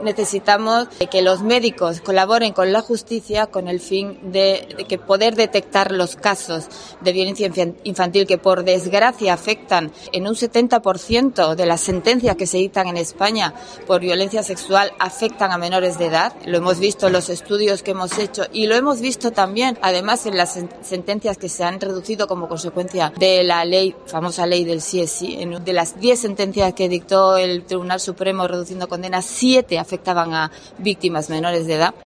Necesitamos que los médicos colaboren con la justicia con el fin de que poder detectar los casos de violencia infantil que por desgracia afectan en un 70% de las sentencias que se dictan en España por violencia sexual afectan a menores de edad. Lo hemos visto en los estudios que hemos hecho y lo hemos visto también además en las sentencias que se han reducido como consecuencia de la famosa ley del sí es sí. De las 10 sentencias que dictó el Tribunal Supremo reduciendo condenas, 7 afectaban a víctimas menores de edad.